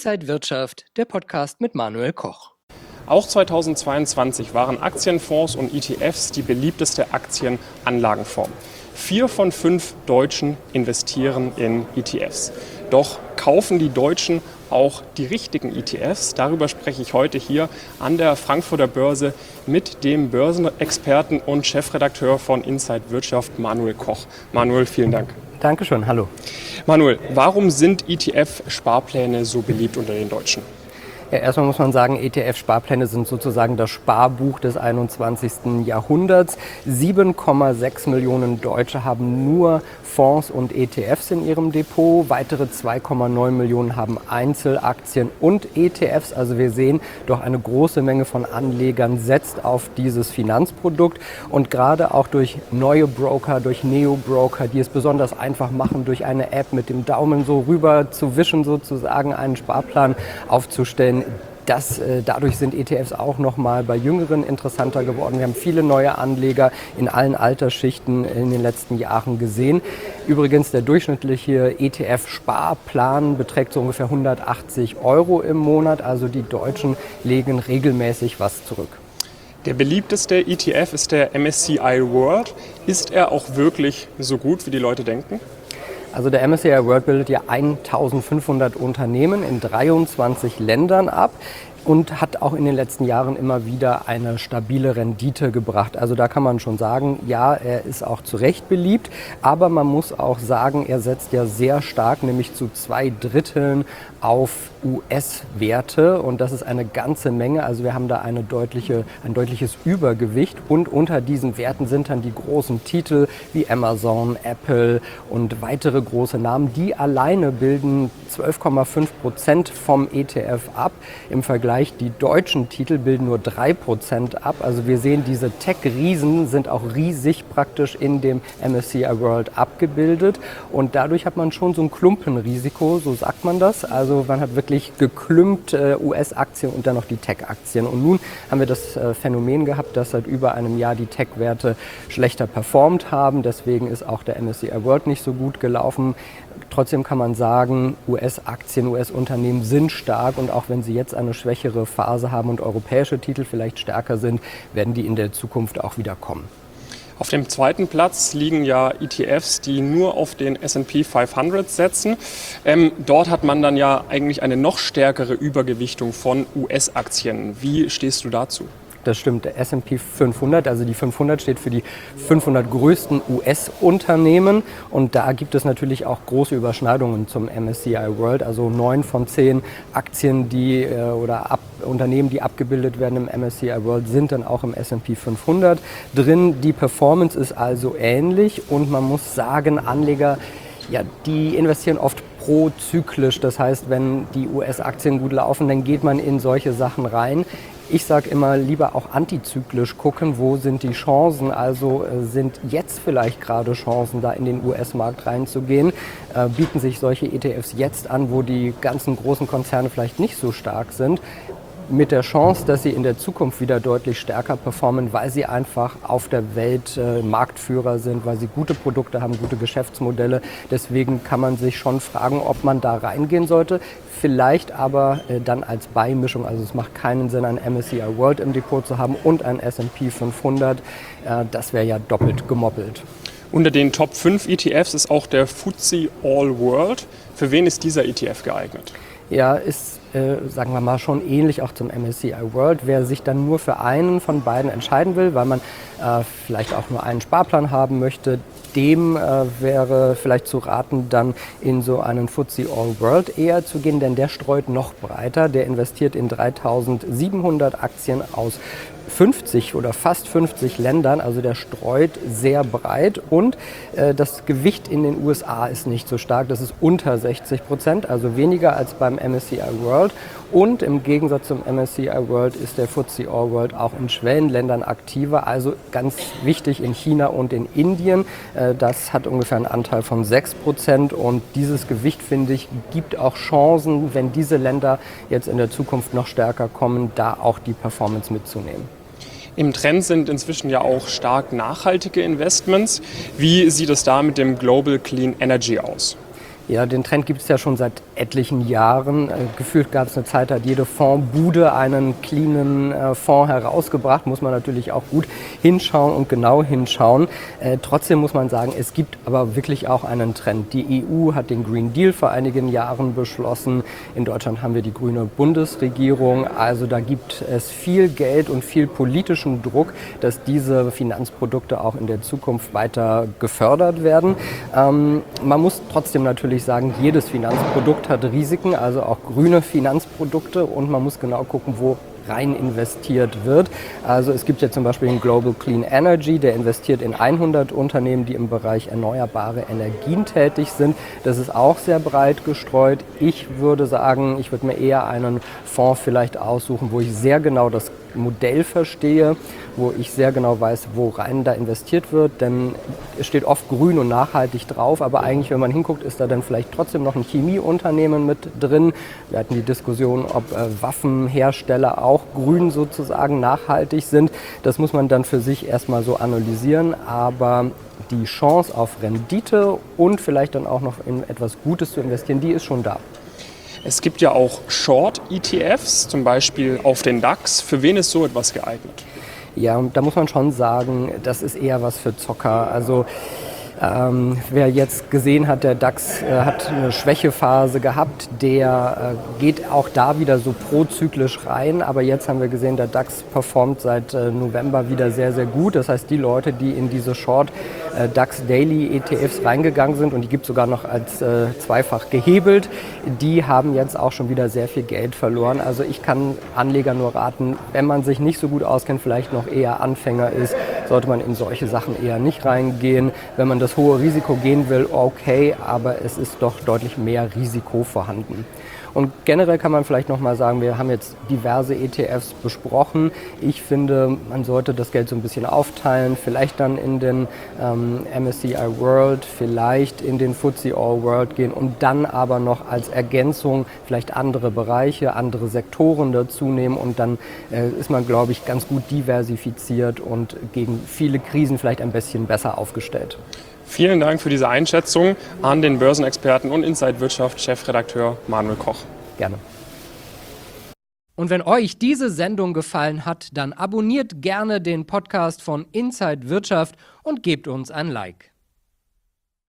Inside Wirtschaft, der Podcast mit Manuel Koch. Auch 2022 waren Aktienfonds und ETFs die beliebteste Aktienanlagenform. 4 von 5 Deutschen investieren in ETFs. Doch kaufen die Deutschen auch die richtigen ETFs? Darüber spreche ich heute hier an der Frankfurter Börse mit dem Börsenexperten und Chefredakteur von Inside Wirtschaft, Manuel Koch. Manuel, vielen Dank. Dankeschön, hallo. Manuel, warum sind ETF-Sparpläne so beliebt unter den Deutschen? Ja, erstmal muss man sagen, ETF-Sparpläne sind sozusagen das Sparbuch des 21. Jahrhunderts. 7,6 Millionen Deutsche haben nur Fonds und ETFs in ihrem Depot. Weitere 2,9 Millionen haben Einzelaktien und ETFs. Also wir sehen, doch eine große Menge von Anlegern setzt auf dieses Finanzprodukt. Und gerade auch durch neue Broker, durch Neo-Broker, die es besonders einfach machen, durch eine App mit dem Daumen so rüber zu wischen, sozusagen einen Sparplan aufzustellen. Dadurch sind ETFs auch nochmal bei Jüngeren interessanter geworden. Wir haben viele neue Anleger in allen Altersschichten in den letzten Jahren gesehen. Übrigens, der durchschnittliche ETF-Sparplan beträgt so ungefähr 180 € im Monat. Also die Deutschen legen regelmäßig was zurück. Der beliebteste ETF ist der MSCI World. Ist er auch wirklich so gut, wie die Leute denken? Also der MSCI World bildet ja 1500 Unternehmen in 23 Ländern ab und hat auch in den letzten Jahren immer wieder eine stabile Rendite gebracht. Also da kann man schon sagen, ja, er ist auch zu Recht beliebt, aber man muss auch sagen, er setzt ja sehr stark, nämlich zu 2/3 auf US-Werte und das ist eine ganze Menge. Also wir haben da ein deutliches Übergewicht und unter diesen Werten sind dann die großen Titel wie Amazon, Apple und weitere große Namen. Die alleine bilden 12,5% vom ETF ab. Im Vergleich die deutschen Titel bilden nur 3% ab. Also wir sehen, diese Tech-Riesen sind auch riesig praktisch in dem MSCI World abgebildet und dadurch hat man schon so ein Klumpenrisiko, so sagt man das. Also man hat wirklich geklümpt US-Aktien und dann noch die Tech-Aktien. Und nun haben wir das Phänomen gehabt, dass seit über einem Jahr die Tech-Werte schlechter performt haben. Deswegen ist auch der MSCI World nicht so gut gelaufen. Trotzdem kann man sagen, US-Aktien, US-Unternehmen sind stark und auch wenn sie jetzt eine schwächere Phase haben und europäische Titel vielleicht stärker sind, werden die in der Zukunft auch wieder kommen. Auf dem zweiten Platz liegen ja ETFs, die nur auf den S&P 500 setzen. Dort hat man dann ja eigentlich eine noch stärkere Übergewichtung von US-Aktien. Wie stehst du dazu? Das stimmt, der S&P 500, also die 500 steht für die 500 größten US-Unternehmen und da gibt es natürlich auch große Überschneidungen zum MSCI World, also 9 von 10 Aktien, Unternehmen, die abgebildet werden im MSCI World, sind dann auch im S&P 500 drin. Die Performance ist also ähnlich und man muss sagen, Anleger, ja, die investieren oft prozyklisch, das heißt, wenn die US-Aktien gut laufen, dann geht man in solche Sachen rein. Ich sage immer, lieber auch antizyklisch gucken, wo sind die Chancen, also sind jetzt vielleicht gerade Chancen, da in den US-Markt reinzugehen, bieten sich solche ETFs jetzt an, wo die ganzen großen Konzerne vielleicht nicht so stark sind, mit der Chance, dass sie in der Zukunft wieder deutlich stärker performen, weil sie einfach auf der Welt Marktführer sind, weil sie gute Produkte haben, gute Geschäftsmodelle. Deswegen kann man sich schon fragen, ob man da reingehen sollte. Vielleicht aber dann als Beimischung. Also es macht keinen Sinn, ein MSCI World im Depot zu haben und ein S&P 500. Das wäre ja doppelt gemoppelt. Unter den Top 5 ETFs ist auch der FTSE All World. Für wen ist dieser ETF geeignet? Ja, ist, sagen wir mal, schon ähnlich auch zum MSCI World. Wer sich dann nur für einen von beiden entscheiden will, weil man vielleicht auch nur einen Sparplan haben möchte, dem wäre vielleicht zu raten, dann in so einen FTSE All World eher zu gehen, denn der streut noch breiter. Der investiert in 3700 Aktien aus 50 oder fast 50 Ländern, also der streut sehr breit und das Gewicht in den USA ist nicht so stark, das ist unter 60%, also weniger als beim MSCI World und im Gegensatz zum MSCI World ist der FTSE All World auch in Schwellenländern aktiver, also ganz wichtig in China und in Indien, das hat ungefähr einen Anteil von 6% und dieses Gewicht, finde ich, gibt auch Chancen, wenn diese Länder jetzt in der Zukunft noch stärker kommen, da auch die Performance mitzunehmen. Im Trend sind inzwischen ja auch stark nachhaltige Investments. Wie sieht es da mit dem Global Clean Energy aus? Ja, den Trend gibt es ja schon seit etlichen Jahren. Gefühlt gab es eine Zeit, da hat jede Fondsbude einen cleanen Fonds herausgebracht. Muss man natürlich auch gut hinschauen und genau hinschauen. Trotzdem muss man sagen, es gibt aber wirklich auch einen Trend. Die EU hat den Green Deal vor einigen Jahren beschlossen. In Deutschland haben wir die grüne Bundesregierung. Also da gibt es viel Geld und viel politischen Druck, dass diese Finanzprodukte auch in der Zukunft weiter gefördert werden. Man muss trotzdem natürlich sagen, jedes Finanzprodukt hat Risiken, also auch grüne Finanzprodukte, und man muss genau gucken, wo rein investiert wird. Also es gibt ja zum Beispiel den Global Clean Energy, der investiert in 100 Unternehmen, die im Bereich erneuerbare Energien tätig sind. Das ist auch sehr breit gestreut. Ich würde sagen, ich würde mir eher einen Fonds vielleicht aussuchen, wo ich sehr genau das Modell verstehe, wo ich sehr genau weiß, wo rein da investiert wird, denn es steht oft grün und nachhaltig drauf, aber eigentlich, wenn man hinguckt, ist da dann vielleicht trotzdem noch ein Chemieunternehmen mit drin. Wir hatten die Diskussion, ob Waffenhersteller auch grün sozusagen nachhaltig sind. Das muss man dann für sich erstmal so analysieren, aber die Chance auf Rendite und vielleicht dann auch noch in etwas Gutes zu investieren, die ist schon da. Es gibt ja auch Short-ETFs, zum Beispiel auf den DAX. Für wen ist so etwas geeignet? Ja, und da muss man schon sagen, das ist eher was für Zocker. Also wer jetzt gesehen hat, der DAX hat eine Schwächephase gehabt, der geht auch da wieder so prozyklisch rein. Aber jetzt haben wir gesehen, der DAX performt seit November wieder sehr, sehr gut. Das heißt, die Leute, die in diese Short DAX Daily ETFs reingegangen sind, und die gibt es sogar noch als zweifach gehebelt, die haben jetzt auch schon wieder sehr viel Geld verloren. Also ich kann Anlegern nur raten, wenn man sich nicht so gut auskennt, vielleicht noch eher Anfänger ist, sollte man in solche Sachen eher nicht reingehen. Wenn man das hohe Risiko gehen will, okay, aber es ist doch deutlich mehr Risiko vorhanden. Und generell kann man vielleicht noch mal sagen, wir haben jetzt diverse ETFs besprochen. Ich finde, man sollte das Geld so ein bisschen aufteilen, vielleicht dann in den MSCI World, vielleicht in den FTSE All World gehen und dann aber noch als Ergänzung vielleicht andere Bereiche, andere Sektoren dazu nehmen, und dann ist man, glaube ich, ganz gut diversifiziert und gegen viele Krisen vielleicht ein bisschen besser aufgestellt. Vielen Dank für diese Einschätzung an den Börsenexperten und Inside Wirtschaft Chefredakteur Manuel Koch. Gerne. Und wenn euch diese Sendung gefallen hat, dann abonniert gerne den Podcast von Inside Wirtschaft und gebt uns ein Like.